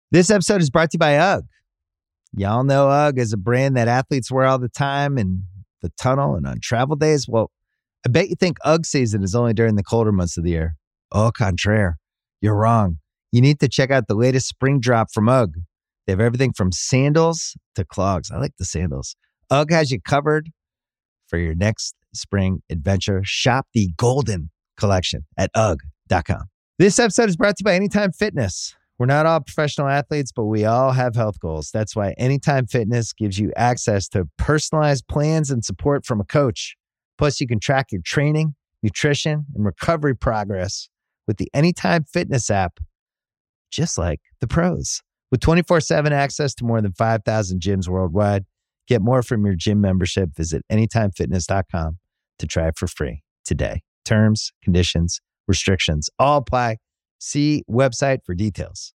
This episode is brought to you by UGG. Y'all know UGG is a brand that athletes wear all the time in the tunnel and on travel days. Well, I bet you think UGG season is only during the colder months of the year. Au contraire, you're wrong. You need to check out the latest spring drop from UGG. They have everything from sandals to clogs. I like the sandals. UGG has you covered for your next spring adventure. Shop the Golden Collection at UGG.com. This episode is brought to you by Anytime Fitness. We're not all professional athletes, but we all have health goals. That's why Anytime Fitness gives you access to personalized plans and support from a coach. Plus, you can track your training, nutrition, and recovery progress with the Anytime Fitness app, just like the pros. With 24/7 access to more than 5,000 gyms worldwide, get more from your gym membership. Visit anytimefitness.com to try it for free today. Terms, conditions, restrictions all apply. See website for details.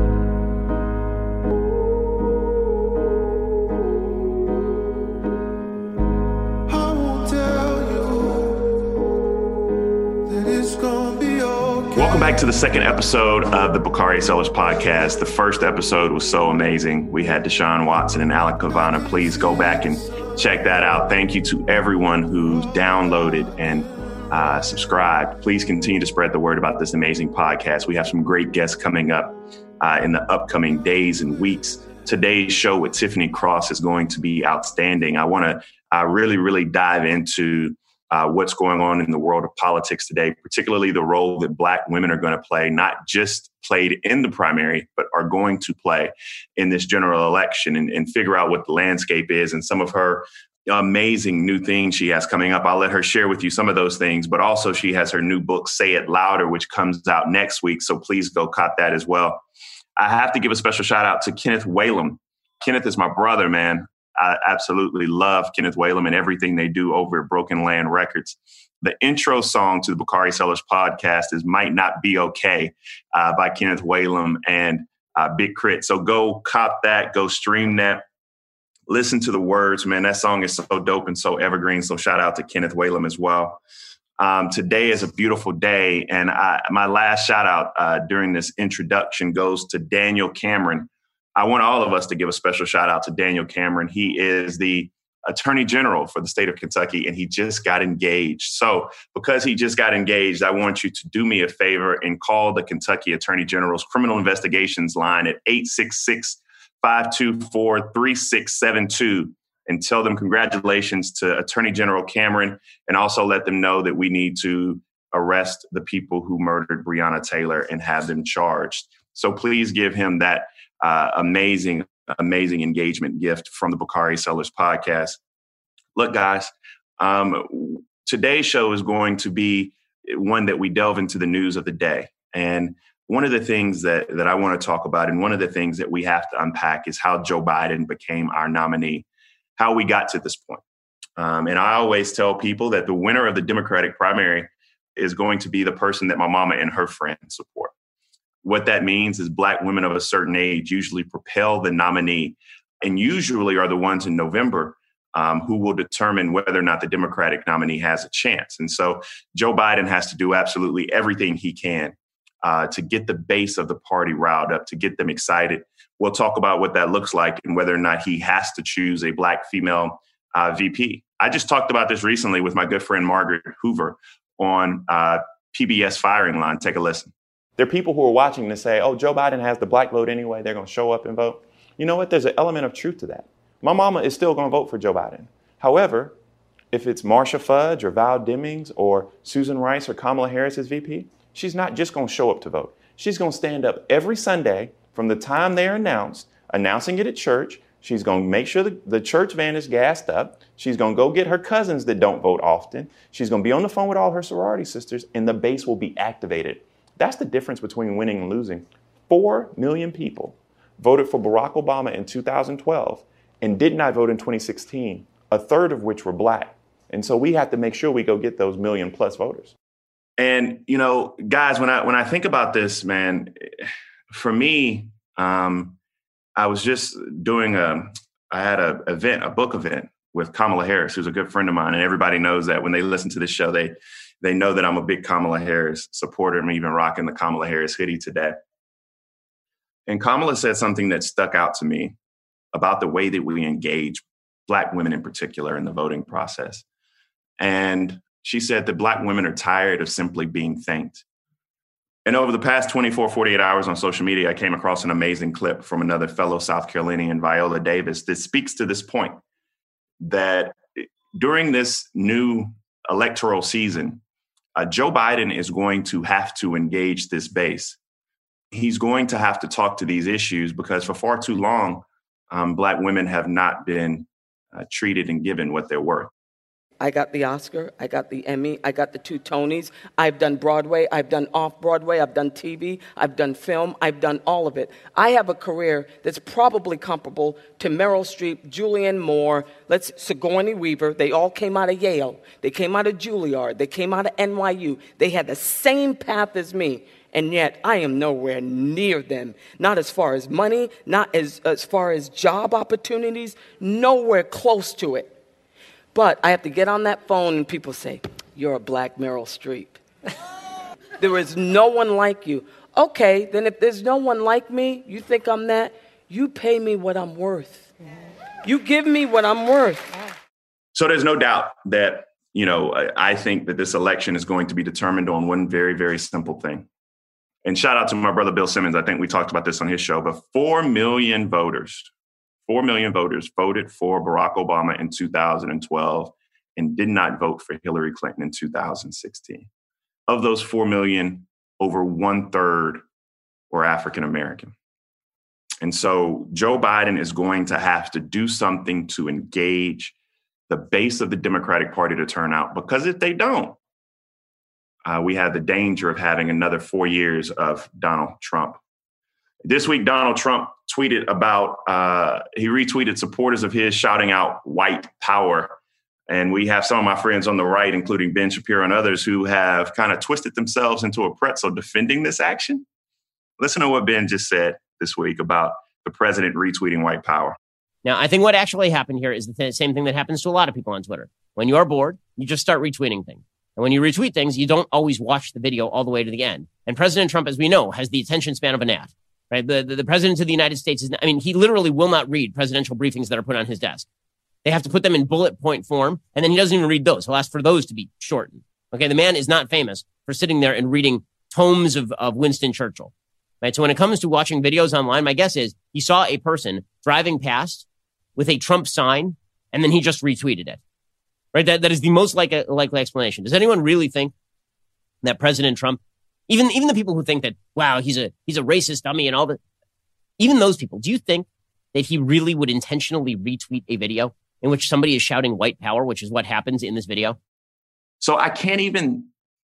Welcome back to the second episode of the Bakari Sellers Podcast. The first episode was so amazing. We had Deshaun Watson and Alec Kavana. Please go back and check that out. Thank you to everyone who's downloaded and subscribed. Please continue to spread the word about this amazing podcast. We have some great guests coming up in the upcoming days and weeks. Today's show with Tiffany Cross is going to be outstanding. I want to really dive into what's going on in the world of politics today, particularly the role that Black women are going to play, not just played in the primary, but are going to play in this general election and figure out what the landscape is and some of her amazing new things she has coming up. I'll let her share with you some of those things, but also she has her new book, Say It Louder, which comes out next week. So please go cop that as well. I have to give a special shout out to Kenneth Whalum. Kenneth is my brother, man. I absolutely love Kenneth Whalum and everything they do over at Broken Land Records. The intro song to the Bakari Sellers Podcast is Might Not Be Okay by Kenneth Whalum and Big Crit. So go cop that, go stream that. Listen to the words, man. That song is so dope and so evergreen. So shout out to Kenneth Whalum as well. Today is a beautiful day. And my last shout out during this introduction goes to Daniel Cameron. I want all of us to give a special shout out to Daniel Cameron. He is the Attorney General for the state of Kentucky, and he just got engaged. So because he just got engaged, I want you to do me a favor and call the Kentucky Attorney General's criminal investigations line at 866-524-3672 and tell them congratulations to Attorney General Cameron, and also let them know that we need to arrest the people who murdered Breonna Taylor and have them charged. So please give him that amazing engagement gift from the Bakari Sellers Podcast. Look, guys, today's show is going to be one that we delve into the news of the day. And one of the things that I want to talk about, and one of the things that we have to unpack, is how Joe Biden became our nominee, how we got to this point. And I always tell people that the winner of the Democratic primary is going to be the person that my mama and her friends support. What that means is Black women of a certain age usually propel the nominee, and usually are the ones in November who will determine whether or not the Democratic nominee has a chance. And so Joe Biden has to do absolutely everything he can to get the base of the party riled up, to get them excited. We'll talk about what that looks like and whether or not he has to choose a Black female VP. I just talked about this recently with my good friend Margaret Hoover on PBS Firing Line. Take a listen. There are people who are watching to say, oh, Joe Biden has the Black vote anyway. They're going to show up and vote. You know what? There's an element of truth to that. My mama is still going to vote for Joe Biden. However, if it's Marsha Fudge or Val Demings or Susan Rice or Kamala Harris as VP, she's not just going to show up to vote. She's going to stand up every Sunday from the time they're announcing it at church. She's going to make sure the church van is gassed up. She's going to go get her cousins that don't vote often. She's going to be on the phone with all her sorority sisters, and the base will be activated. That's the difference between winning and losing. 4 million people voted for Barack Obama in 2012 and did not vote in 2016, a third of which were Black. And so we have to make sure we go get those million plus voters. And, you know, guys, when I think about this, man, for me, I was just doing I had a book event with Kamala Harris, who's a good friend of mine. And everybody knows that when they listen to this show, they know that I'm a big Kamala Harris supporter. I'm even rocking the Kamala Harris hoodie today. And Kamala said something that stuck out to me about the way that we engage Black women in particular in the voting process. And she said that Black women are tired of simply being thanked. And over the past 24, 48 hours on social media, I came across an amazing clip from another fellow South Carolinian, Viola Davis, that speaks to this point, that during this new electoral season, Joe Biden is going to have to engage this base. He's going to have to talk to these issues because for far too long, Black women have not been treated and given what they're worth. I got the Oscar, I got the Emmy, I got the 2 Tonys. I've done Broadway, I've done off-Broadway, I've done TV, I've done film, I've done all of it. I have a career that's probably comparable to Meryl Streep, Julianne Moore, Sigourney Weaver. They all came out of Yale. They came out of Juilliard. They came out of NYU. They had the same path as me. And yet I am nowhere near them. Not as far as money, not as far as job opportunities, nowhere close to it. But I have to get on that phone and people say, you're a Black Meryl Streep. There is no one like you. Okay, then if there's no one like me, you think I'm that, you pay me what I'm worth. You give me what I'm worth. So there's no doubt that, I think that this election is going to be determined on one very, very simple thing. And shout out to my brother, Bill Simmons. I think we talked about this on his show, but 4 million voters voted for Barack Obama in 2012 and did not vote for Hillary Clinton in 2016. Of those 4 million, over 1/3 were African American. And so Joe Biden is going to have to do something to engage the base of the Democratic Party to turn out, because if they don't, we have the danger of having another 4 years of Donald Trump. This week, Donald Trump tweeted he retweeted supporters of his shouting out white power. And we have some of my friends on the right, including Ben Shapiro and others, who have kind of twisted themselves into a pretzel defending this action. Listen to what Ben just said this week about the president retweeting white power. Now, I think what actually happened here is the same thing that happens to a lot of people on Twitter. When you are bored, you just start retweeting things. And when you retweet things, you don't always watch the video all the way to the end. And President Trump, as we know, has the attention span of a gnat. Right? The president of the United States he literally will not read presidential briefings that are put on his desk. They have to put them in bullet point form, and then he doesn't even read those. He'll ask for those to be shortened. Okay, the man is not famous for sitting there and reading tomes of Winston Churchill. Right? So when it comes to watching videos online, my guess is he saw a person driving past with a Trump sign, and then he just retweeted it. Right? That is the most likely explanation. Does anyone really think that President Trump, even the people who think that, wow, he's a racist dummy and all that, even those people, do you think that he really would intentionally retweet a video in which somebody is shouting white power, which is what happens in this video? So I can't even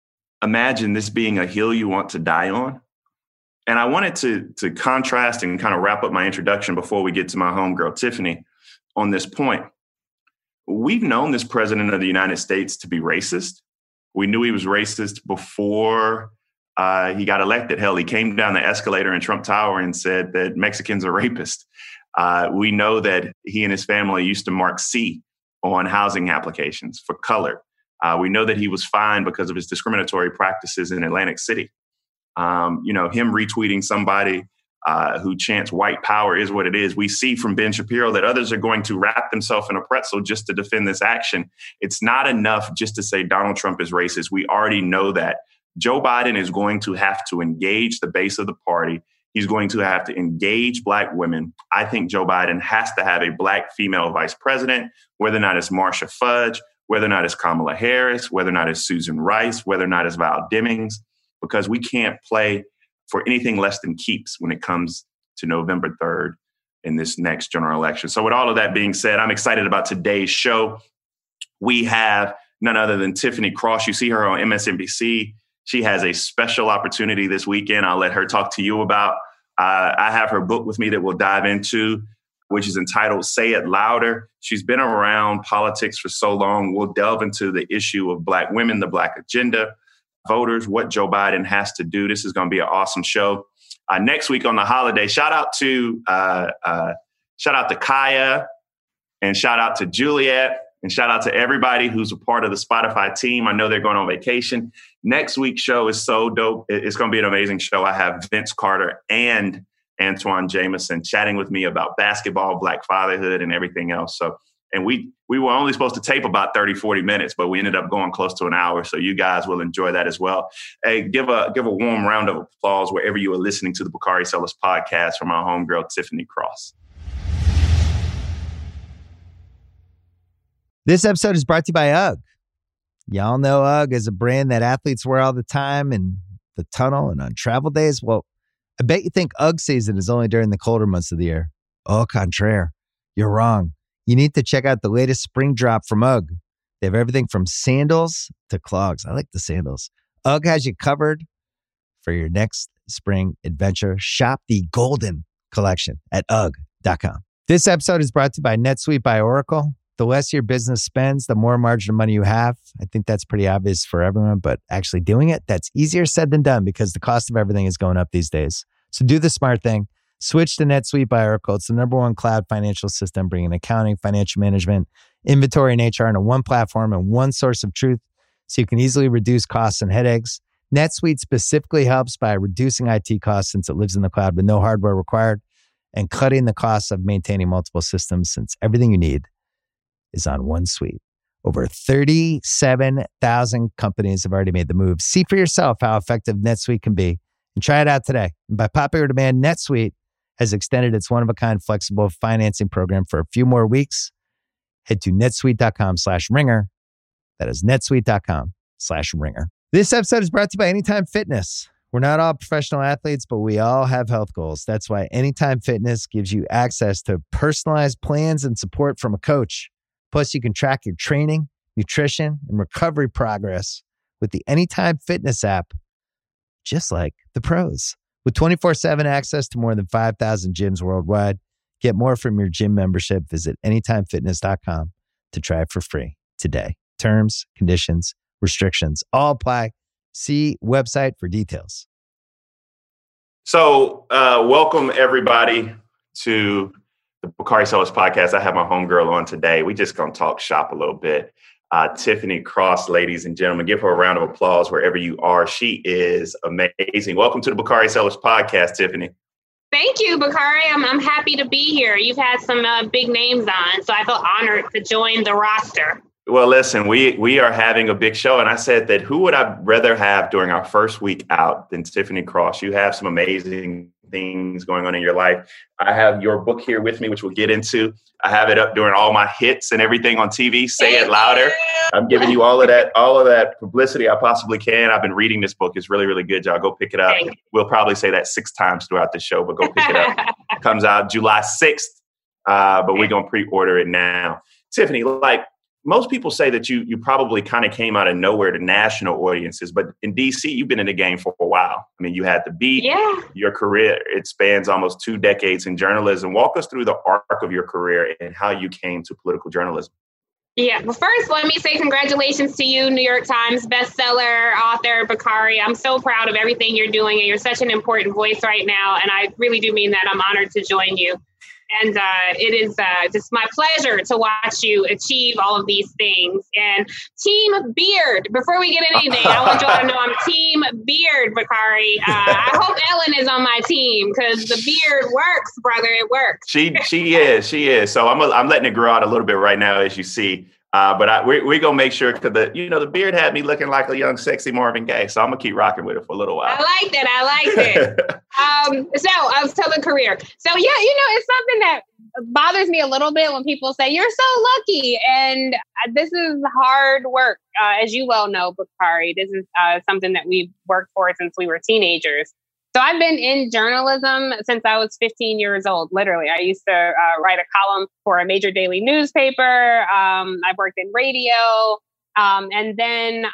imagine this being a hill you want to die on. And I wanted to contrast and kind of wrap up my introduction before we get to my homegirl, Tiffany, on this point. We've known this president of the United States to be racist. We knew he was racist before he got elected. Hell, he came down the escalator in Trump Tower and said that Mexicans are rapists. We know that he and his family used to mark C on housing applications for color. We know that he was fined because of his discriminatory practices in Atlantic City. Him retweeting somebody who chants white power is what it is. We see from Ben Shapiro that others are going to wrap themselves in a pretzel just to defend this action. It's not enough just to say Donald Trump is racist. We already know that. Joe Biden is going to have to engage the base of the party. He's going to have to engage Black women. I think Joe Biden has to have a Black female vice president, whether or not it's Marsha Fudge, whether or not it's Kamala Harris, whether or not it's Susan Rice, whether or not it's Val Demings, because we can't play for anything less than keeps when it comes to November 3rd in this next general election. So with all of that being said, I'm excited about today's show. We have none other than Tiffany Cross. You see her on MSNBC. She has a special opportunity this weekend. I'll let her talk to you about. I have her book with me that we'll dive into, which is entitled Say It Louder. She's been around politics for so long. We'll delve into the issue of Black women, the Black agenda, voters, what Joe Biden has to do. This is going to be an awesome show. Next week on the holiday, shout out to Kaya, and shout out to Juliet, and shout out to everybody who's a part of the Spotify team. I know they're going on vacation. Next week's show is so dope. It's going to be an amazing show. I have Vince Carter and Antoine Jameson, chatting with me about basketball, Black fatherhood, and everything else. So, and we were only supposed to tape about 30, 40 minutes, but we ended up going close to an hour. So you guys will enjoy that as well. Hey, give a warm round of applause wherever you are listening to the Bakari Sellers podcast from our homegirl, Tiffany Cross. This episode is brought to you by UGG. Y'all know UGG is a brand that athletes wear all the time in the tunnel and on travel days. Well, I bet you think UGG season is only during the colder months of the year. Au contraire, you're wrong. You need to check out the latest spring drop from UGG. They have everything from sandals to clogs. I like the sandals. UGG has you covered for your next spring adventure. Shop the Golden Collection at UGG.com. This episode is brought to you by NetSuite by Oracle. The less your business spends, the more margin of money you have. I think that's pretty obvious for everyone, but actually doing it, that's easier said than done because the cost of everything is going up these days. So do the smart thing. Switch to NetSuite by Oracle. It's the #1 cloud financial system, bringing accounting, financial management, inventory, and HR into one platform and one source of truth so you can easily reduce costs and headaches. NetSuite specifically helps by reducing IT costs since it lives in the cloud with no hardware required and cutting the costs of maintaining multiple systems since everything you need is on one suite. Over 37,000 companies have already made the move. See for yourself how effective NetSuite can be and try it out today. And by popular demand, NetSuite has extended its one-of-a-kind flexible financing program for a few more weeks. Head to netsuite.com/ringer. That is netsuite.com/ringer. This episode is brought to you by Anytime Fitness. We're not all professional athletes, but we all have health goals. That's why Anytime Fitness gives you access to personalized plans and support from a coach. Plus, you can track your training, nutrition, and recovery progress with the Anytime Fitness app, just like the pros. With 24/7 access to more than 5,000 gyms worldwide, get more from your gym membership. Visit anytimefitness.com to try it for free today. Terms, conditions, restrictions all apply. See website for details. So welcome, everybody, to the Bakari Sellers podcast. I have my homegirl on today. We just going to talk shop a little bit. Tiffany Cross, ladies and gentlemen, give her a round of applause wherever you are. She is amazing. Welcome to the Bakari Sellers podcast, Tiffany. Thank you, Bakari. I'm happy to be here. You've had some big names on, so I feel honored to join the roster. Well, listen, we are having a big show, and I said that who would I rather have during our first week out than Tiffany Cross? You have some amazing things going on in your life. I have your book here with me, which we'll get into. I have it up during all my hits and everything on TV. Say it louder. I'm giving you all of that publicity I possibly can. I've been reading this book. It's really, really good, y'all. Go pick it up. We'll probably say that 6 times throughout the show, but go pick it up. Comes out July 6th, but we're going to pre-order it now. Tiffany, like, most people say that you probably kind of came out of nowhere to national audiences, but in DC, you've been in the game for a while. I mean, you had The Beat. Yeah. Your career, it spans almost 2 decades in journalism. Walk us through the arc of your career and how you came to political journalism. Yeah. Well, first, let me say congratulations to you, New York Times bestseller author Bakari. I'm so proud of everything you're doing, and you're such an important voice right now. And I really do mean that. I'm honored to join you. And it is just my pleasure to watch you achieve all of these things. And Team Beard, before we get anything, I want you all to know I'm Team Beard, Bakari. I hope Ellen is on my team because the beard works, brother. It works. She is. So I'm letting it grow out a little bit right now, as you see. But we're going to make sure, because the beard had me looking like a young, sexy Marvin Gaye. So I'm going to keep rocking with it for a little while. I liked it. So the career. So, yeah, it's something that bothers me a little bit when people say, you're so lucky. And this is hard work. As you well know, Bakari, this is something that we've worked for since we were teenagers. So I've been in journalism since I was 15 years old, literally. I used to write a column for a major daily newspaper. I've worked in radio. And then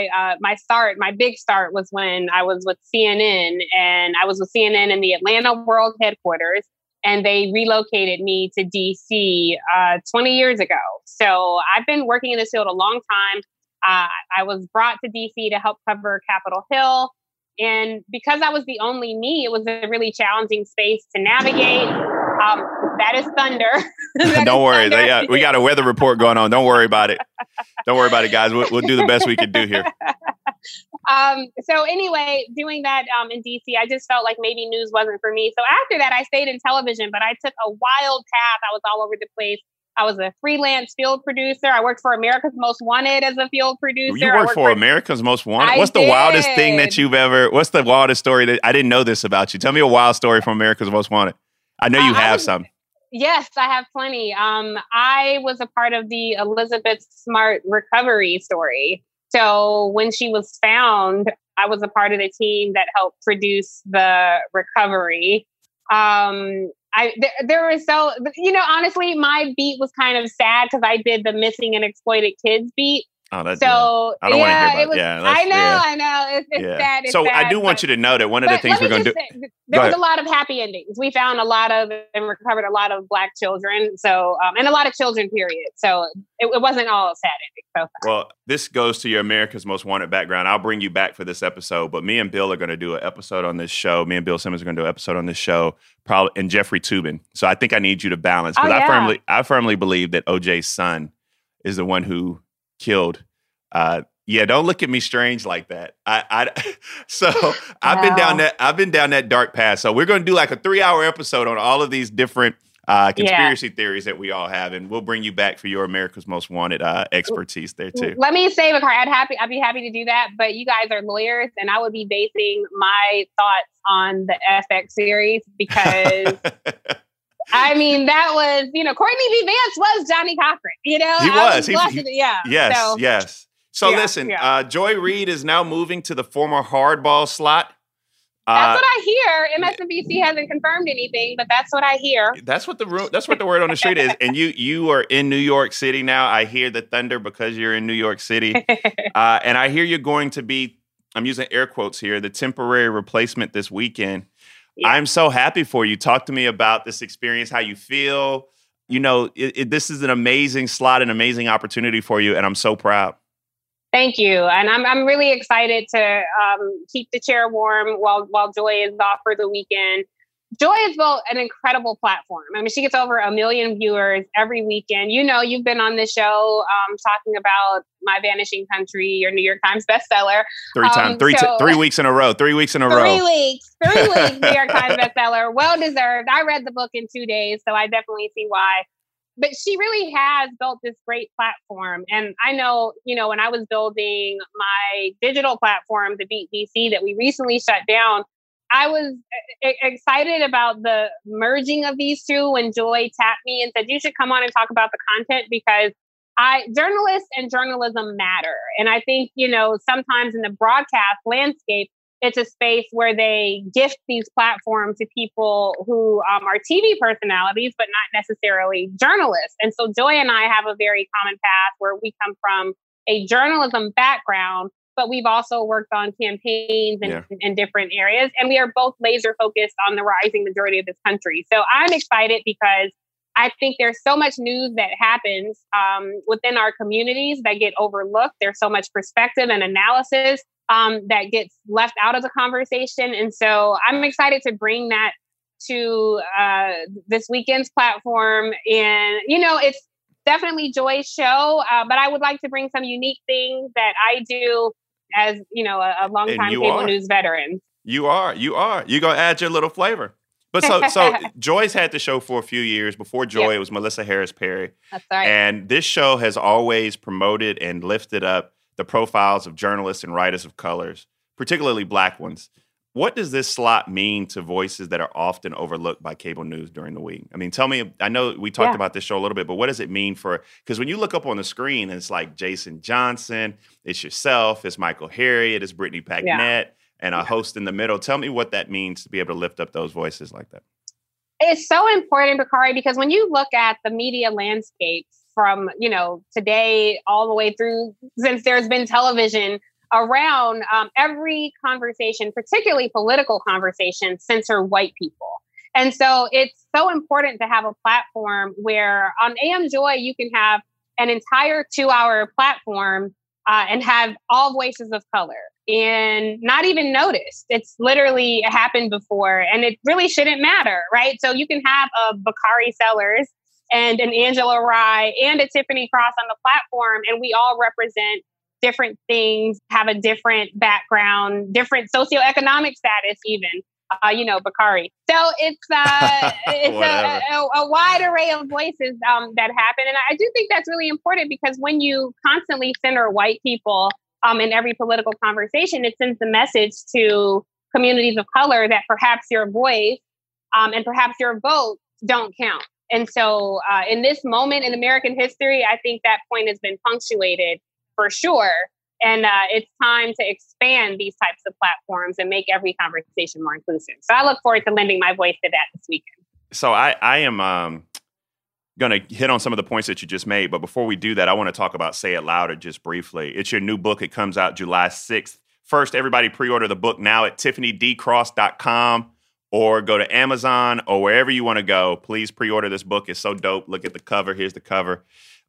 my big start was when I was with CNN, and I was with CNN in the Atlanta World headquarters, and they relocated me to DC 20 years ago. So I've been working in this field a long time. I was brought to DC to help cover Capitol Hill. And because I was the only me, it was a really challenging space to navigate. That is thunder. Don't worry. We got a weather report going on. Don't worry about it. Don't worry about it, guys. We'll do the best we can do here. So anyway, doing that in DC, I just felt like maybe news wasn't for me. So after that, I stayed in television, but I took a wild path. I was all over the place. I was a freelance field producer. I worked for America's Most Wanted as a field producer. You worked for America's Most Wanted? What's the wildest thing that what's the wildest story that, I didn't know this about you. Tell me a wild story from America's Most Wanted. I know you have some. Yes, I have plenty. I was a part of the Elizabeth Smart recovery story. So when she was found, I was a part of the team that helped produce the recovery. There was honestly, my beat was kind of sad because I did the missing and exploited kids beat. Oh, that's so I don't want to hear about. I know. It's sad. It's so sad, I do want you to know that one of the things we're going to do. There was a lot of happy endings. We found a lot of and recovered a lot of Black children. So and a lot of children. Period. So it wasn't all sad endings. So far. Well, this goes to your America's Most Wanted background. I'll bring you back for this episode, but me and Bill are going to do an episode on this show. Me and Bill Simmons are going to do an episode on this show, probably, and Jeffrey Toobin. So I think I need you to balance because I firmly believe that OJ's son is the one who killed. Don't look at me strange like that. I've been down that dark path. So we're going to do like a 3-hour episode on all of these different conspiracy theories that we all have, and we'll bring you back for your America's Most Wanted expertise there too. Let me say, Bakari, I'd be happy to do that, but you guys are lawyers, and I would be basing my thoughts on the FX series because. I mean, that was, Courtney B. Vance was Johnny Cochran, He was. Yes. So listen, Joy Reid is now moving to the former hardball slot. That's what I hear. MSNBC hasn't confirmed anything, but that's what I hear. That's what the word on the street is. And you are in New York City now. I hear the thunder because you're in New York City. And I hear you're going to be, I'm using air quotes here, the temporary replacement this weekend. Yeah. I'm so happy for you. Talk to me about this experience, how you feel. This is an amazing slot, an amazing opportunity for you, and I'm so proud. Thank you. And I'm really excited to keep the chair warm while Joy is off for the weekend. Joy has built an incredible platform. I mean, she gets over 1 million viewers every weekend. You've been on this show talking about My Vanishing Country, your New York Times bestseller. 3 weeks in a row. 3 weeks in a row. 3 weeks. 3 weeks, New York Times bestseller. Well deserved. I read the book in 2 days, so I definitely see why. But she really has built this great platform. And I know, when I was building my digital platform, the Beat DC, that we recently shut down, I was excited about the merging of these two when Joy tapped me and said, you should come on and talk about the content because journalists and journalism matter. And I think, sometimes in the broadcast landscape, it's a space where they gift these platforms to people who are TV personalities, but not necessarily journalists. And so Joy and I have a very common path where we come from a journalism background, but we've also worked on campaigns in different areas. And we are both laser focused on the rising majority of this country. So I'm excited because I think there's so much news that happens within our communities that get overlooked. There's so much perspective and analysis that gets left out of the conversation. And so I'm excited to bring that to this weekend's platform. And, it's definitely Joy's show, but I would like to bring some unique things that I do as, a longtime cable news veteran. You are. You're going to add your little flavor. But so Joy's had the show for a few years. Before Joy, It was Melissa Harris Perry. That's right. And this show has always promoted and lifted up the profiles of journalists and writers of colors, particularly Black ones. What does this slot mean to voices that are often overlooked by cable news during the week? I mean, tell me, I know we talked about this show a little bit, but what does it mean because when you look up on the screen, it's like Jason Johnson, it's yourself, it's Michael Harriot, it's Brittany Packnett, and a host in the middle. Tell me what that means to be able to lift up those voices like that. It's so important, Bakari, because when you look at the media landscape from, today all the way through, since there's been television around, every conversation, particularly political conversation, censor white people. And so it's so important to have a platform where on AM Joy, you can have an entire 2-hour platform and have all voices of color and not even noticed. It's literally happened before, and it really shouldn't matter, right? So you can have a Bakari Sellers and an Angela Rye and a Tiffany Cross on the platform, and we all represent different things, have a different background, different socioeconomic status even. Bakari. So it's a wide array of voices that happen. And I do think that's really important because when you constantly center white people in every political conversation, it sends the message to communities of color that perhaps your voice and perhaps your vote don't count. And so in this moment in American history, I think that point has been punctuated for sure. And it's time to expand these types of platforms and make every conversation more inclusive. So I look forward to lending my voice to that this weekend. So I am going to hit on some of the points that you just made. But before we do that, I want to talk about Say It Louder just briefly. It's your new book. It comes out July 6th. First, everybody pre-order the book now at TiffanyDcross.com or go to Amazon or wherever you want to go. Please pre-order this book. It's so dope. Look at the cover. Here's the cover.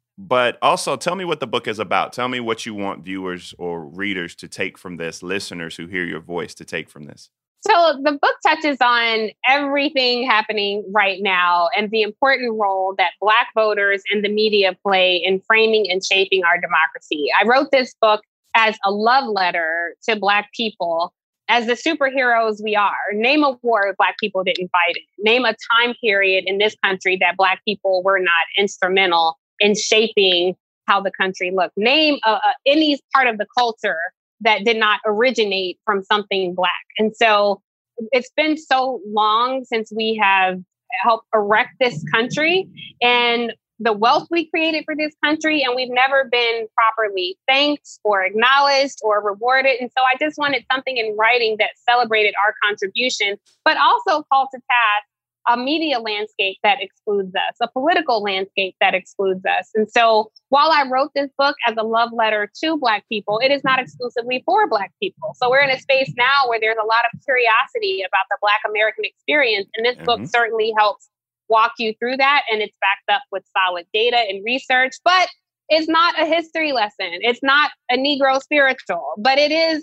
But also, tell me what the book is about. Tell me what you want viewers or readers to take from this, listeners who hear your voice to take from this. So the book touches on everything happening right now and the important role that Black voters and the media play in framing and shaping our democracy. I wrote this book as a love letter to Black people as the superheroes we are. Name a war Black people didn't fight in. Name a time period in this country that Black people were not instrumental in shaping how the country looked. Name any part of the culture that did not originate from something Black. And so it's been so long since we have helped erect this country and the wealth we created for this country, and we've never been properly thanked or acknowledged or rewarded. And so I just wanted something in writing that celebrated our contribution, but also called to task a media landscape that excludes us, a political landscape that excludes us. And so while I wrote this book as a love letter to Black people, it is not exclusively for Black people. So we're in a space now where there's a lot of curiosity about the Black American experience. And this book certainly helps walk you through that. And it's backed up with solid data and research, but it's not a history lesson. It's not a Negro spiritual, but it is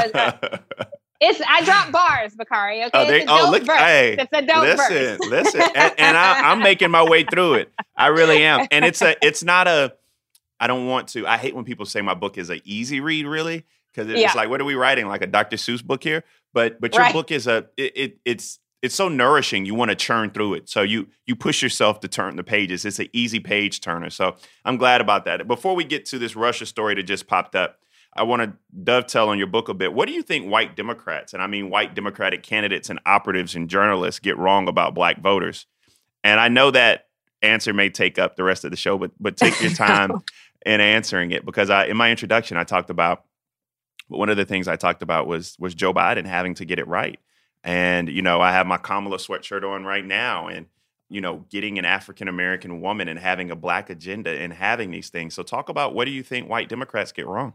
I drop bars, Bakari. Okay, it's a dope verse. Listen, and I'm making my way through it. I really am, and it's not a. I don't want to. I hate when people say my book is an easy read, really, because it's like, what are we writing, like a Dr. Seuss book here? But your book is it's so nourishing. You want to churn through it, so you push yourself to turn the pages. It's an easy page turner, so I'm glad about that. Before we get to this Russia story that just popped up, I want to dovetail on your book a bit. What do you think white Democrats, and I mean white Democratic candidates and operatives and journalists, get wrong about Black voters? And I know that answer may take up the rest of the show, but take your time in answering it, because in my introduction, I talked about, one of the things I talked about was Joe Biden having to get it right. And, I have my Kamala sweatshirt on right now, and, getting an African-American woman and having a Black agenda and having these things. So talk about, what do you think white Democrats get wrong?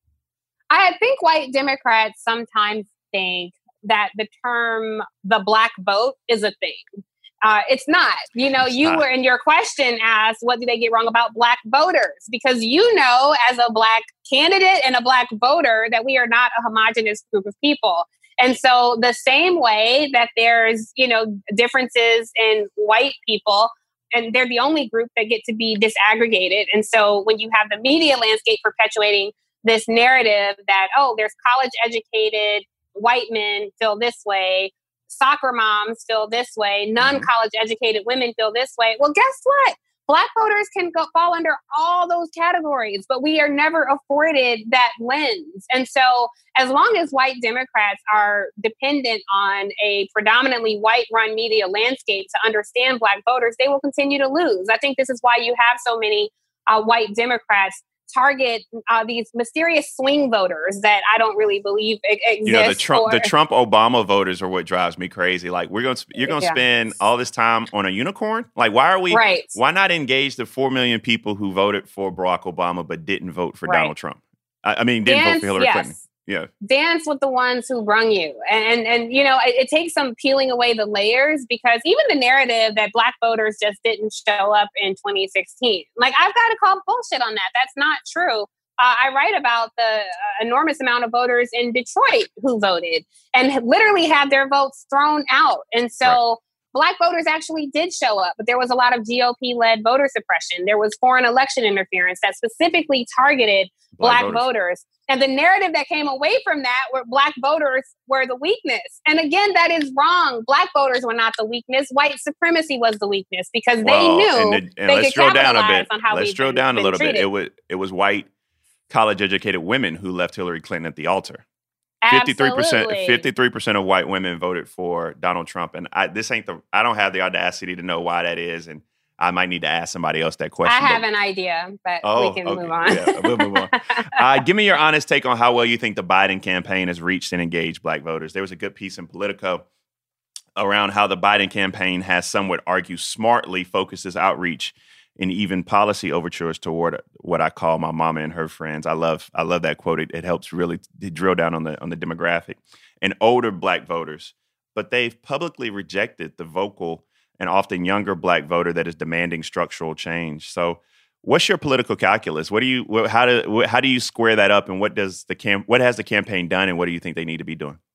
I think white Democrats sometimes think that the term the Black vote is a thing. It's not. Were in your question asked, what do they get wrong about Black voters? Because as a Black candidate and a Black voter, that we are not a homogenous group of people. And so the same way that there's, differences in white people, and they're the only group that get to be disaggregated. And so when you have the media landscape perpetuating this narrative that, there's college educated white men feel this way, soccer moms feel this way, non-college educated women feel this way. Well, guess what? Black voters can fall under all those categories, but we are never afforded that lens. And so as long as white Democrats are dependent on a predominantly white-run media landscape to understand Black voters, they will continue to lose. I think this is why you have so many white Democrats target these mysterious swing voters that I don't really believe exist. The Trump Obama voters are what drives me crazy. Like, you're going to spend all this time on a unicorn? Like, why not engage the 4 million people who voted for Barack Obama but didn't vote for Donald Trump? Didn't vote for Hillary Clinton. Yeah. Dance with the ones who brung you. And it takes some peeling away the layers, because even the narrative that Black voters just didn't show up in 2016. Like, I've got to call bullshit on that. That's not true. I write about the enormous amount of voters in Detroit who voted and literally had their votes thrown out. And so Black voters actually did show up, but there was a lot of GOP-led voter suppression. There was foreign election interference that specifically targeted Black voters. And the narrative that came away from that were Black voters were the weakness. And again, that is wrong. Black voters were not the weakness. White supremacy was the weakness because they knew they could capitalize on how let's drill down a little bit. It was white college-educated women who left Hillary Clinton at the altar. 53% of white women voted for Donald Trump, and I don't have the audacity to know why that is, and I might need to ask somebody else that question. I have an idea, but we can move on. Yeah, we'll move on. Give me your honest take on how well you think the Biden campaign has reached and engaged Black voters. There was a good piece in Politico around how the Biden campaign has, some would argue, smartly focuses outreach and even policy overtures toward what I call my mama and her friends. I love that quote. It helps really drill down on the demographic and older Black voters. But they've publicly rejected the vocal and often younger Black voter that is demanding structural change. So, what's your political calculus? How do you square that up? And what has the campaign done? And what do you think they need to be doing?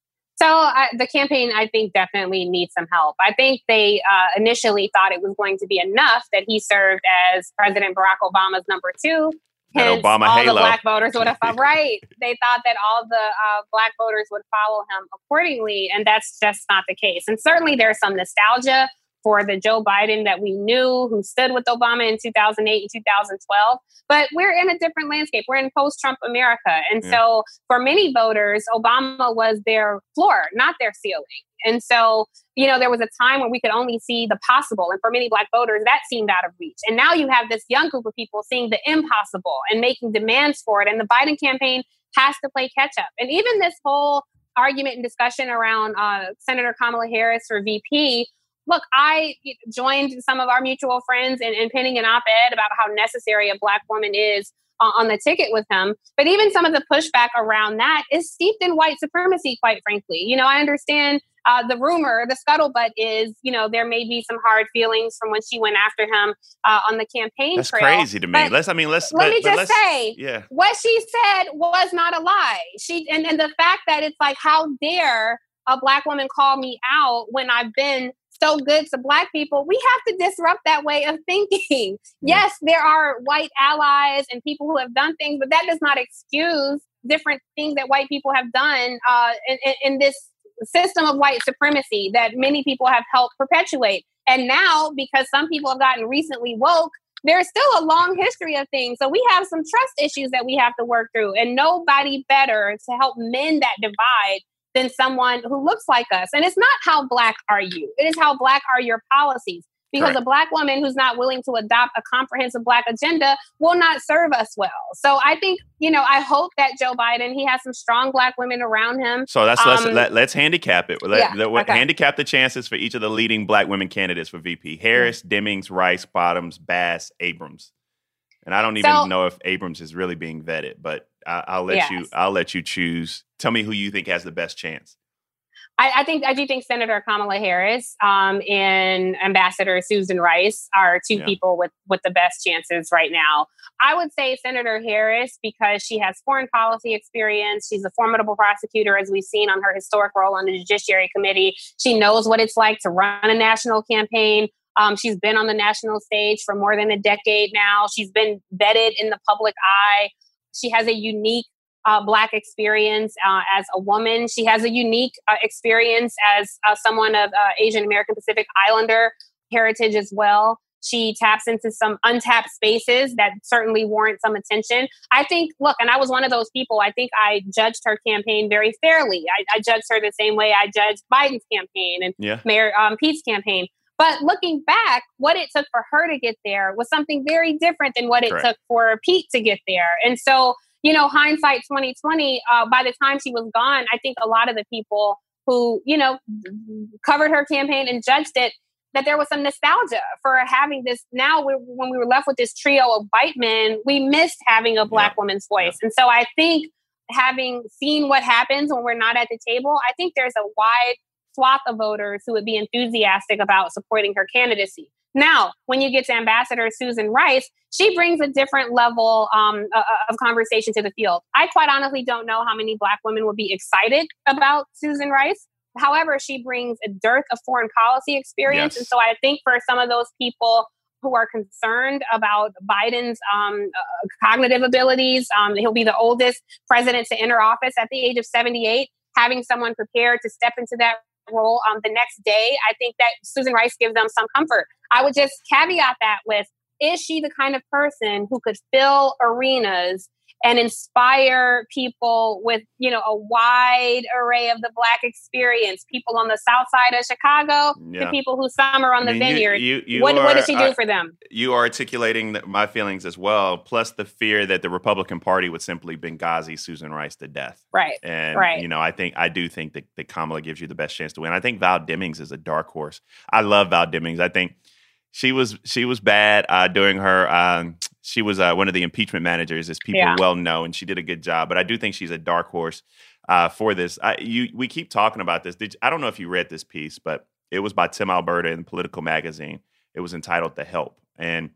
So the campaign, I think, definitely needs some help. I think they initially thought it was going to be enough that he served as President Barack Obama's number 2. Hence, all the Black voters would have right. They thought that all the Black voters would follow him accordingly, and that's just not the case. And certainly there's some nostalgia for the Joe Biden that we knew, who stood with Obama in 2008 and 2012. But we're in a different landscape. We're in post-Trump America. And so for many voters, Obama was their floor, not their ceiling. And so, there was a time when we could only see the possible. And for many Black voters, that seemed out of reach. And now you have this young group of people seeing the impossible and making demands for it. And the Biden campaign has to play catch up. And even this whole argument and discussion around Senator Kamala Harris for VP, look, I joined some of our mutual friends in penning an op-ed about how necessary a Black woman is on the ticket with him. But even some of the pushback around that is steeped in white supremacy, quite frankly. I understand the rumor, the scuttlebutt is, there may be some hard feelings from when she went after him on the campaign That's trail. That's crazy to me. Let me just say, what she said was not a lie. And the fact that it's like, how dare a Black woman call me out when I've been so good to Black people? We have to disrupt that way of thinking. Yes, there are white allies and people who have done things, but that does not excuse different things that white people have done in this system of white supremacy that many people have helped perpetuate. And now, because some people have gotten recently woke, there's still a long history of things. So we have some trust issues that we have to work through, and nobody better to help mend that divide than someone who looks like us. And it's not how Black are you. It is how Black are your policies. Because a Black woman who's not willing to adopt a comprehensive Black agenda will not serve us well. So I think, I hope that Joe Biden, he has some strong Black women around him. So let's handicap it. Handicap the chances for each of the leading Black women candidates for VP. Harris, Demings, Rice, Bottoms, Bass, Abrams. And I don't even know if Abrams is really being vetted, but I'll let you choose. Tell me who you think has the best chance. I do think Senator Kamala Harris and Ambassador Susan Rice are two people with the best chances right now. I would say Senator Harris because she has foreign policy experience. She's a formidable prosecutor, as we've seen on her historic role on the Judiciary Committee. She knows what it's like to run a national campaign. She's been on the national stage for more than a decade now. She's been vetted in the public eye. She has a unique Black experience as a woman. She has a unique experience as someone of Asian American Pacific Islander heritage as well. She taps into some untapped spaces that certainly warrant some attention. I think, and I was one of those people, I think I judged her campaign very fairly. I judged her the same way I judged Biden's campaign and Mayor Pete's campaign. But looking back, what it took for her to get there was something very different than what it took for Pete to get there. And so, hindsight 2020, by the time she was gone, I think a lot of the people who, covered her campaign and judged it, that there was some nostalgia for having this. Now, when we were left with this trio of white men, we missed having a Black woman's voice. And so I think having seen what happens when we're not at the table, I think there's a wide swath of voters who would be enthusiastic about supporting her candidacy. Now, when you get to Ambassador Susan Rice, she brings a different level of conversation to the field. I quite honestly don't know how many Black women would be excited about Susan Rice. However, she brings a dearth of foreign policy experience. Yes. And so I think for some of those people who are concerned about Biden's cognitive abilities, he'll be the oldest president to enter office at the age of 78. Having someone prepared to step into that role the next day, I think that Susan Rice gives them some comfort. I would just caveat that with, is she the kind of person who could fill arenas and inspire people with, a wide array of the Black experience, people on the south side of Chicago, to people who summer on the vineyard? What does she do for them? You are articulating my feelings as well, plus the fear that the Republican Party would simply Benghazi Susan Rice to death. Right. And, I do think that Kamala gives you the best chance to win. I think Val Demings is a dark horse. I love Val Demings. I think she was bad during her. She was one of the impeachment managers, as people well know, and she did a good job. But I do think she's a dark horse for this. We keep talking about this. I don't know if you read this piece, but it was by Tim Alberta in Political Magazine. It was entitled "The Help," and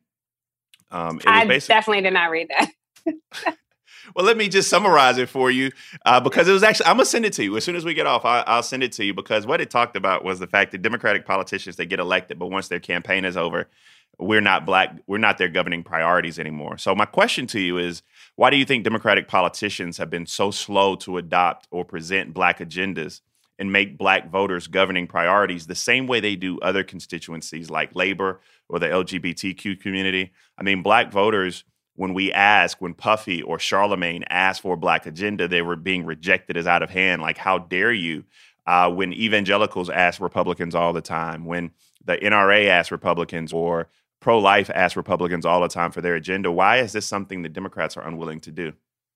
I definitely did not read that. Well, let me just summarize it for you because it was actually, I'm going to send it to you. As soon as we get off, I'll send it to you because what it talked about was the fact that Democratic politicians, they get elected, but once their campaign is over, we're not their governing priorities anymore. So my question to you is, why do you think Democratic politicians have been so slow to adopt or present Black agendas and make Black voters governing priorities the same way they do other constituencies like labor or the LGBTQ community? I mean, Black voters, when Puffy or Charlemagne asked for a Black agenda, they were being rejected as out of hand. Like, how dare you? When evangelicals ask Republicans all the time, when the NRA asks Republicans or pro-life asks Republicans all the time for their agenda, why is this something that Democrats are unwilling to do?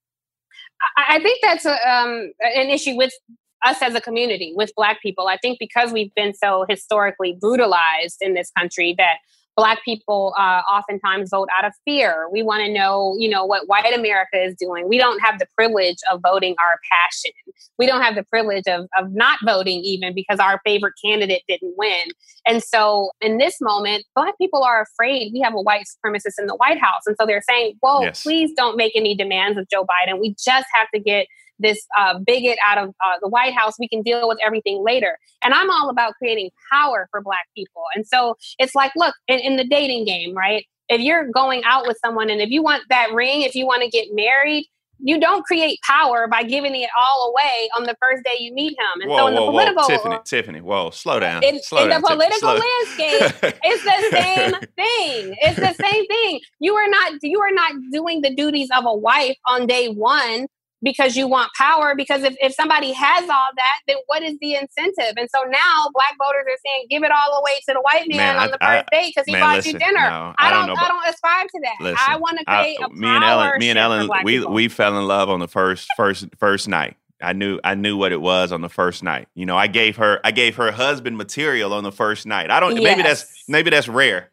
I think that's an issue with us as a community, with Black people. I think because we've been so historically brutalized in this country that Black people oftentimes vote out of fear. We want to know, what white America is doing. We don't have the privilege of voting our passion. We don't have the privilege of not voting even because our favorite candidate didn't win. And so in this moment, Black people are afraid we have a white supremacist in the White House. And so they're saying, whoa, please don't make any demands of Joe Biden. We just have to get this bigot out of the White House. We can deal with everything later. And I'm all about creating power for Black people. And so it's like, look, in the dating game, right? If you're going out with someone and if you want that ring, if you want to get married, you don't create power by giving it all away on the first day you meet him. And so in the political... Tiffany, whoa, slow down. In the political landscape, it's the same thing. It's the same thing. You are not doing the duties of a wife on day one because you want power, because if somebody has all that, then what is the incentive? And so now Black voters are saying, give it all away to the white man on the first date because he bought you dinner. No, I don't aspire to that. Listen, I want to create a power. Me and Ellen, we fell in love on the first night. I knew what it was on the first night. I gave her husband material on the first night. Maybe that's rare.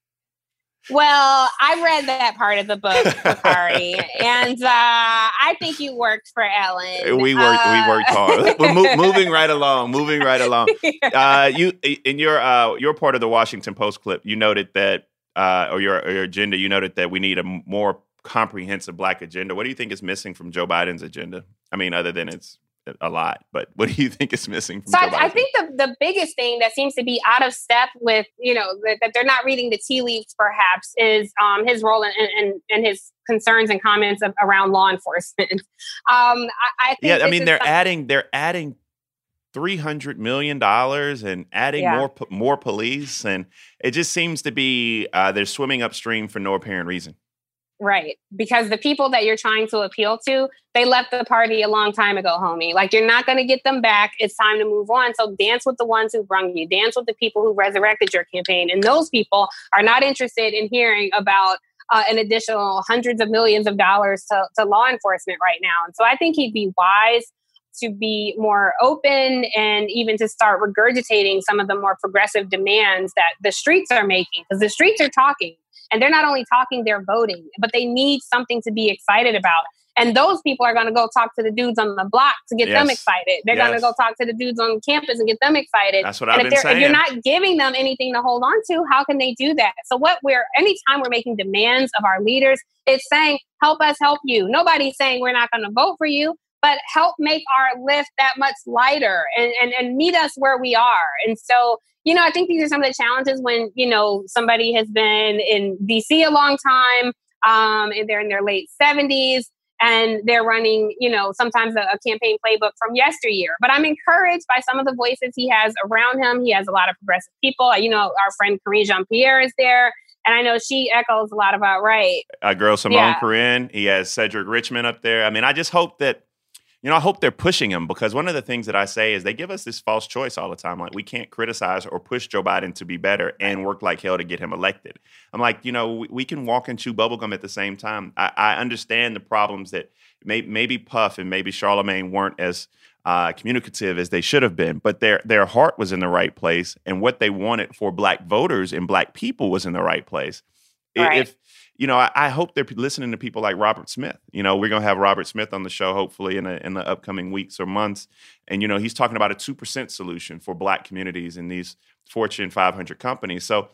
Well, I read that part of the book, Bakari, and I think you worked for Ellen. We worked hard. We're moving right along. You in your part of the Washington Post clip, you noted that, or your agenda, you noted that we need a more comprehensive Black agenda. What do you think is missing from Joe Biden's agenda? I mean, other than it's a lot, but what do you think is missing from Joe Biden? I think the biggest thing that seems to be out of step with, that they're not reading the tea leaves perhaps is his role and his concerns and comments around law enforcement. I think they're adding $300 million and adding more police, and it just seems to be they're swimming upstream for no apparent reason. Right. Because the people that you're trying to appeal to, they left the party a long time ago, homie. Like, you're not going to get them back. It's time to move on. So dance with the ones who brung you. Dance with the people who resurrected your campaign. And those people are not interested in hearing about an additional hundreds of millions of dollars to law enforcement right now. And so I think he'd be wise to be more open and even to start regurgitating some of the more progressive demands that the streets are making, because the streets are talking. And they're not only talking, they're voting, but they need something to be excited about. And those people are going to go talk to the dudes on the block to get them excited. They're going to go talk to the dudes on campus and get them excited. That's what I've been saying. If you're not giving them anything to hold on to, how can they do that? So anytime we're making demands of our leaders, it's saying, help us help you. Nobody's saying we're not going to vote for you. but help make our lift that much lighter and meet us where we are. And so, I think these are some of the challenges when, somebody has been in DC a long time, and they're in their late 70s. And they're running, sometimes a campaign playbook from yesteryear. But I'm encouraged by some of the voices he has around him. He has a lot of progressive people. Our friend Karine Jean-Pierre is there. And I know she echoes a lot about right. Girl Simone Corinne. He has Cedric Richmond up there. I mean, I just hope that, I hope they're pushing him, because one of the things that I say is they give us this false choice all the time. Like, we can't criticize or push Joe Biden to be better and work like hell to get him elected. I'm like, we can walk and chew bubblegum at the same time. I understand the problems that maybe Puff and maybe Charlemagne weren't as communicative as they should have been, but their heart was in the right place, and what they wanted for Black voters and Black people was in the right place. Right. I hope they're listening to people like Robert Smith. We're going to have Robert Smith on the show, hopefully in the upcoming weeks or months. And, he's talking about a 2% solution for Black communities in these Fortune 500 companies. So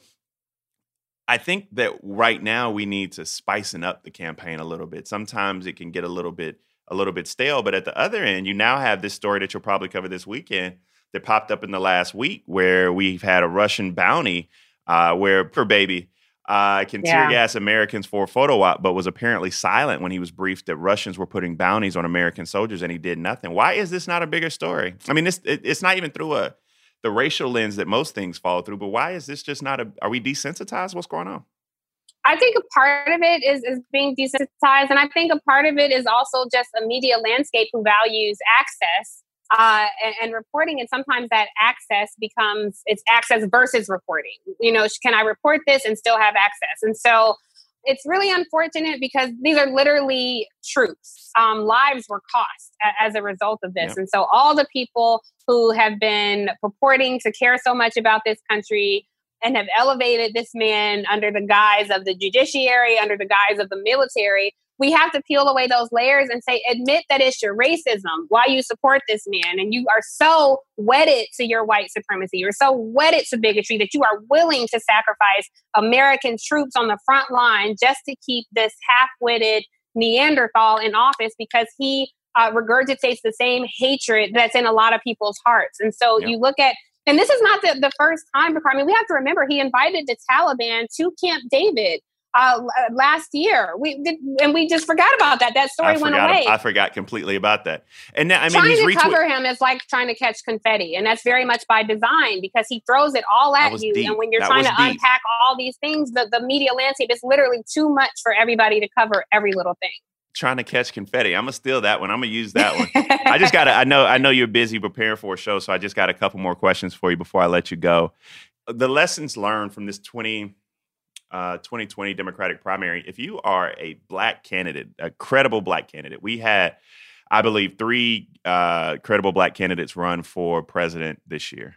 I think that right now we need to spicing up the campaign a little bit. Sometimes it can get a little bit stale. But at the other end, you now have this story that you'll probably cover this weekend that popped up in the last week, where we've had a Russian bounty where poor baby can tear gas Americans for a photo op, but was apparently silent when he was briefed that Russians were putting bounties on American soldiers, and he did nothing. Why is this not a bigger story? I mean, it's not even through the racial lens that most things fall through, but why is this just not are we desensitized? What's going on? I think a part of it is being desensitized, and I think a part of it is also just a media landscape who values access and reporting, and sometimes that access becomes it's access versus reporting. Can I report this and still have access? And so it's really unfortunate, because these are literally troops. Lives were cost as a result of this. Yep. And so all the people who have been purporting to care so much about this country and have elevated this man under the guise of the judiciary, under the guise of the military, we have to peel away those layers and say, admit that it's your racism, why you support this man. And you are so wedded to your white supremacy. You're so wedded to bigotry that you are willing to sacrifice American troops on the front line just to keep this half-witted Neanderthal in office, because he regurgitates the same hatred that's in a lot of people's hearts. And so you look at, and this is not the first time, I mean, we have to remember he invited the Taliban to Camp David last year. We just forgot about that. That story went away. I forgot completely about that. And now, trying to cover him is like trying to catch confetti, and that's very much by design, because he throws it all at you. Deep. And when you're trying to unpack all these things, the media landscape is literally too much for everybody to cover every little thing. Trying to catch confetti. I'm gonna steal that one. I'm gonna use that one. I know you're busy preparing for a show, so I just got a couple more questions for you before I let you go. The lessons learned from this 2020 Democratic primary. If you are a Black candidate, a credible Black candidate, we had, I believe, 3 credible Black candidates run for president this year.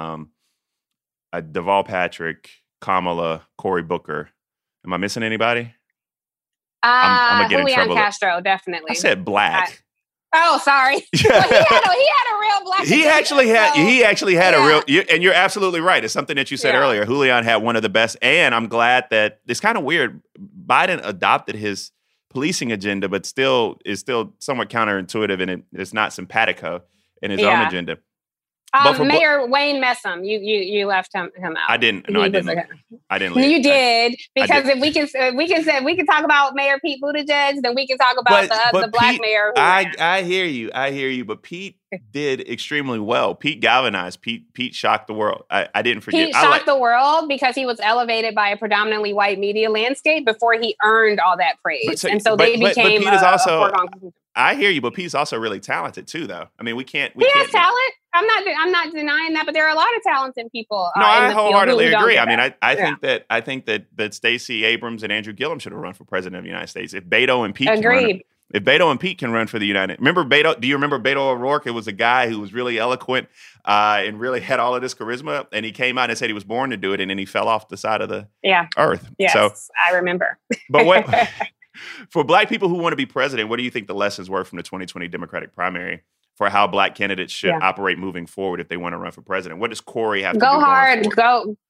Deval Patrick, Kamala, Cory Booker. Am I missing anybody? I'm gonna get Julian in trouble. Castro, definitely. I said Black. Sorry. Well, he had a real Black. He actually had a real, and you're absolutely right. It's something that you said earlier. Julian had one of the best, and I'm glad that it's kind of weird. Biden adopted his policing agenda, but is still somewhat counterintuitive, and it's not simpatico in his own agenda. Mayor Wayne Messam, you left him out. I didn't. No, I didn't. I didn't. You did, because if we can talk about Mayor Pete Buttigieg, then we can talk about the Black Pete, mayor. I hear you. But Pete did extremely well. Pete galvanized. Pete shocked the world. I didn't forget. Pete shocked the world because he was elevated by a predominantly white media landscape before he earned all that praise, they became. But Pete is also. I hear you, but Pete's also really talented too, though. I mean, he has talent. I'm not denying that, but there are a lot of talented people. No, I wholeheartedly agree. I mean, I think that Stacey Abrams and Andrew Gillum should have run for president of the United States. If Beto and Pete can run for the United, remember Beto? Do you remember Beto O'Rourke? It was a guy who was really eloquent and really had all of this charisma, and he came out and said he was born to do it, and then he fell off the side of the earth. Yes, so, I remember. But what? For Black people who want to be president, what do you think the lessons were from the 2020 Democratic primary for how Black candidates should operate moving forward if they want to run for president? What does Cory have to do? Go hard.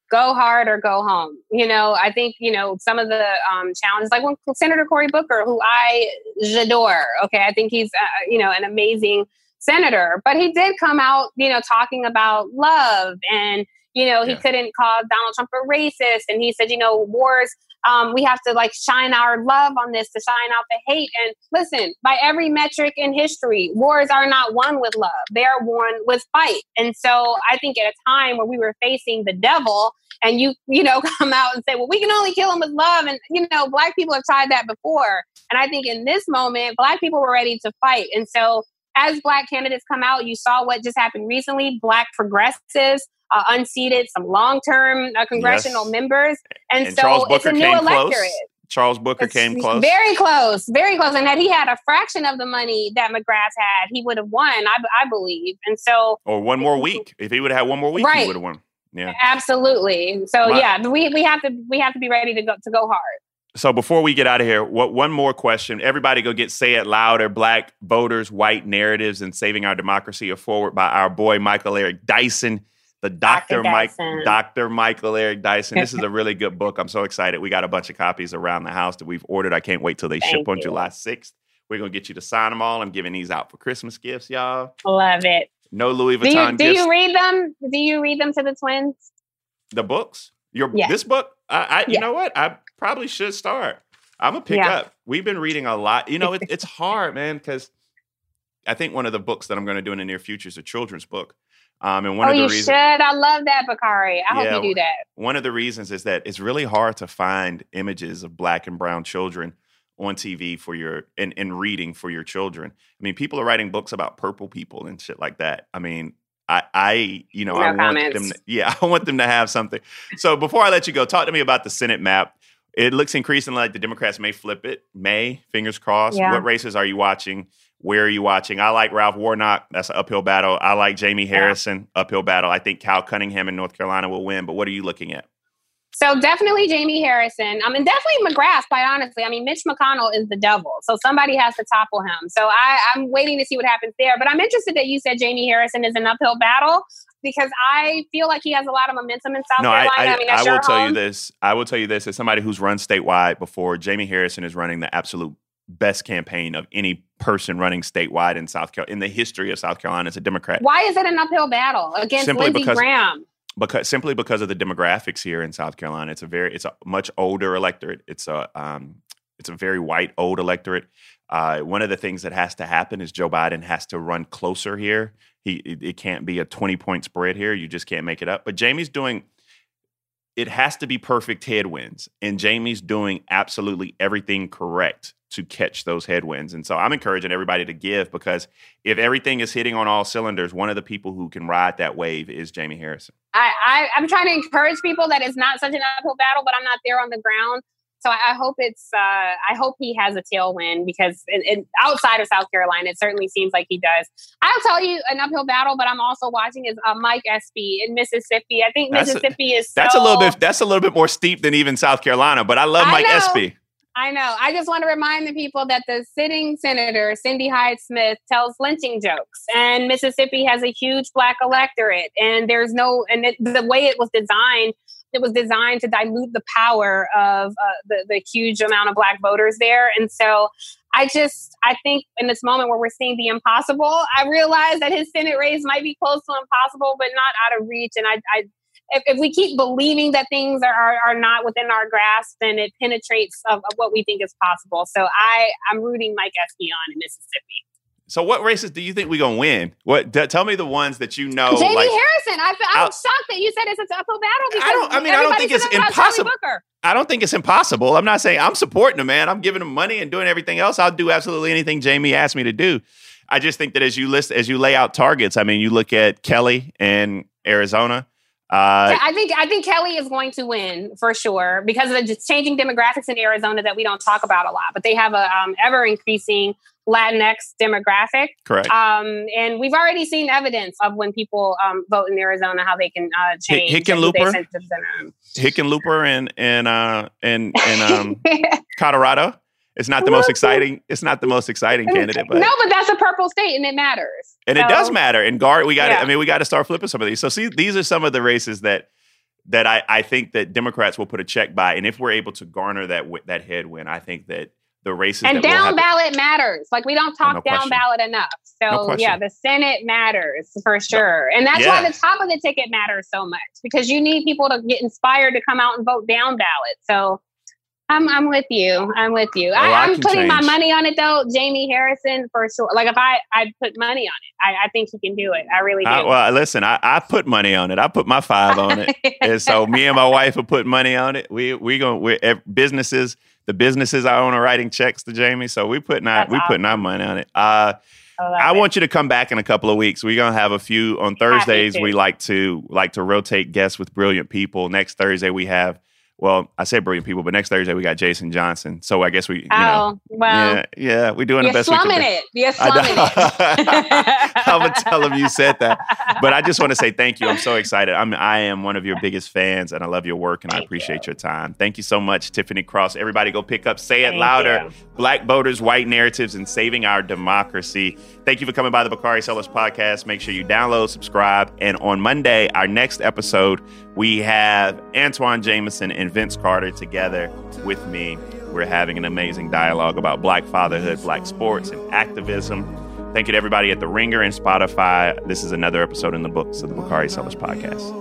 go hard or go home. I think, some of the challenges, like when Senator Cory Booker, who I adore, okay, I think he's, an amazing senator, but he did come out, talking about love and, he couldn't call Donald Trump a racist. And he said, wars, we have to shine our love on this to shine out the hate. And listen, by every metric in history, wars are not won with love. They are won with fight. And so I think at a time where we were facing the devil and you come out and say, well, we can only kill him with love. And, Black people have tried that before. And I think in this moment, Black people were ready to fight. And so as Black candidates come out, you saw what just happened recently. Black progressives unseated some long-term congressional members. And so Charles Booker it's a new electorate. Close. Charles Booker came close. Very close. Very close. And had he had a fraction of the money that McGrath had, he would have won, I believe. And so... Or one more week. If he would have had one more week, he would have won. Yeah. Absolutely. So we have to be ready to go hard. So before we get out of here, one more question. Everybody go get Say It Louder, Black Voters, White Narratives, and Saving Our Democracy, a forward by our boy Michael Eric Dyson. The Dr. Michael Eric Dyson. This is a really good book. I'm so excited. We got a bunch of copies around the house that we've ordered. I can't wait till they ship on July 6th. We're going to get you to sign them all. I'm giving these out for Christmas gifts, y'all. Love it. No Louis Vuitton do gifts. You read them? Do you read them to the twins? The books? This book? You know what? I probably should start. I'm going to pick up. We've been reading a lot. It's hard, man, because I think one of the books that I'm going to do in the near future is a children's book. And one of the reasons, should. I love that, Bakari. I hope you do that. One of the reasons is that it's really hard to find images of Black and brown children on TV for and reading for your children. I mean, people are writing books about purple people and shit like that. I mean, I want them to have something. So before I let you go, talk to me about the Senate map. It looks increasingly like the Democrats may flip it. Fingers crossed. Yeah. What races are you watching? Where are you watching? I like Ralph Warnock. That's an uphill battle. I like Jamie Harrison. Uphill battle. I think Cal Cunningham in North Carolina will win. But what are you looking at? So definitely Jamie Harrison. And definitely McGrath, quite honestly. I mean, Mitch McConnell is the devil. So somebody has to topple him. So I'm waiting to see what happens there. But I'm interested that you said Jamie Harrison is an uphill battle because I feel like he has a lot of momentum in South Carolina. I will tell you this. I will tell you this. As somebody who's run statewide before, Jamie Harrison is running the absolute best campaign of any person running statewide in South Carolina, in the history of South Carolina as a Democrat. Why is it an uphill battle against Lindsey Graham? Simply because of the demographics here in South Carolina. It's a much older electorate. It's a very white old electorate. One of the things that has to happen is Joe Biden has to run closer here. It can't be a 20-point spread here. You just can't make it up. But Jamie's doing. It has to be perfect headwinds, and Jamie's doing absolutely everything correct to catch those headwinds. And so I'm encouraging everybody to give, because if everything is hitting on all cylinders, one of the people who can ride that wave is Jamie Harrison. I'm trying to encourage people that it's not such an uphill battle, but I'm not there on the ground. So I hope I hope he has a tailwind, because outside of South Carolina, it certainly seems like he does. I'll tell you an uphill battle, but I'm also watching is Mike Espy in Mississippi. I think Mississippi is that's a little bit more steep than even South Carolina, but I love Mike Espy. I know. I just want to remind the people that the sitting senator, Cindy Hyde-Smith, tells lynching jokes, and Mississippi has a huge Black electorate, and the way it was designed to dilute the power of the huge amount of Black voters there. And so I think in this moment where we're seeing the impossible, I realize that his Senate race might be close to impossible, but not out of reach. And if we keep believing that things are not within our grasp, then it penetrates of what we think is possible. So I'm rooting Mike Espy on in Mississippi. So what races do you think we're going to win? Tell me the ones that you know. Jamie Harrison. I'm shocked that you said it's an uphill battle. I don't think it's impossible. I don't think it's impossible. I'm not saying I'm supporting him, man. I'm giving him money and doing everything else. I'll do absolutely anything Jamie asked me to do. I just think that as you lay out targets, I mean, you look at Kelly in Arizona. I think Kelly is going to win for sure because of the just changing demographics in Arizona that we don't talk about a lot. But they have a ever increasing Latinx demographic. Correct. And we've already seen evidence of when people vote in Arizona, how they can change. Hickenlooper in Colorado. It's not the most exciting. It's not the most exciting candidate, but that's a purple state, and it matters. And it does matter. And Gard, we got to start flipping some of these. So see, these are some of the races that that I think that Democrats will put a check by. And if we're able to garner that headwind, I think that the races and that down ballot matters. Like we don't talk down ballot enough. So the Senate matters for sure. And that's why the top of the ticket matters so much, because you need people to get inspired to come out and vote down ballot. So I'm with you. I'm putting my money on it though. Jamie Harrison for sure. Like if I'd put money on it, I think he can do it. I really do. Well, listen, I put money on it. I put my 5 on it. And so me and my wife are putting money on it. We're businesses. The businesses I own are writing checks to Jamie. So we're putting our money on it. I want you to come back in a couple of weeks. We're going to have a few on Thursdays. We like to rotate guests with brilliant people. Next Thursday we have, well, I said brilliant people, but next Thursday we got Jason Johnson. So I guess we're doing the best we can. You're slumming it. I'm going to tell him you said that. But I just want to say thank you. I'm so excited. I am one of your biggest fans, and I love your work, and I appreciate your time. Thank you so much, Tiffany Cross. Everybody go pick up Say It Louder, Black Voters, White Narratives, and Saving Our Democracy. Thank you for coming by the Bakari Sellers Podcast. Make sure you download, subscribe, and on Monday, our next episode, we have Antoine Jameson and Vince Carter together with me. We're having an amazing dialogue about Black fatherhood, Black sports, and activism. Thank you to everybody at The Ringer and Spotify. This is another episode in the books of the Bakari Sellers Podcast.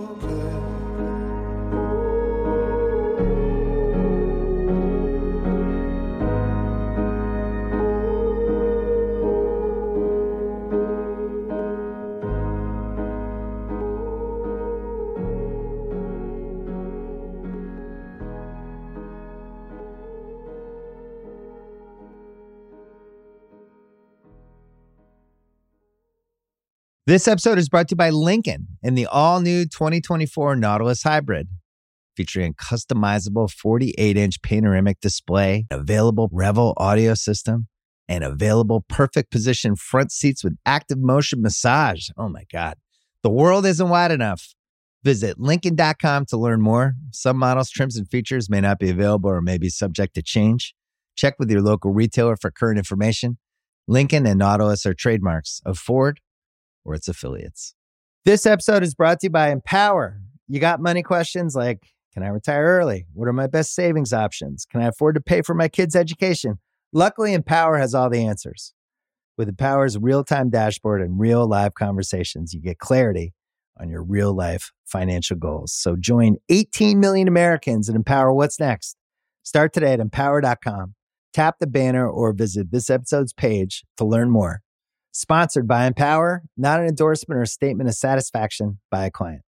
This episode is brought to you by Lincoln and the all-new 2024 Nautilus Hybrid, featuring a customizable 48-inch panoramic display, available Revel audio system, and available perfect position front seats with active motion massage. Oh my God. The world isn't wide enough. Visit Lincoln.com to learn more. Some models, trims, and features may not be available or may be subject to change. Check with your local retailer for current information. Lincoln and Nautilus are trademarks of Ford or its affiliates. This episode is brought to you by Empower. You got money questions like, can I retire early? What are my best savings options? Can I afford to pay for my kids' education? Luckily, Empower has all the answers. With Empower's real-time dashboard and real live conversations, you get clarity on your real life financial goals. So join 18 million Americans and Empower what's next. Start today at empower.com. Tap the banner or visit this episode's page to learn more. Sponsored by Empower, not an endorsement or statement of satisfaction by a client.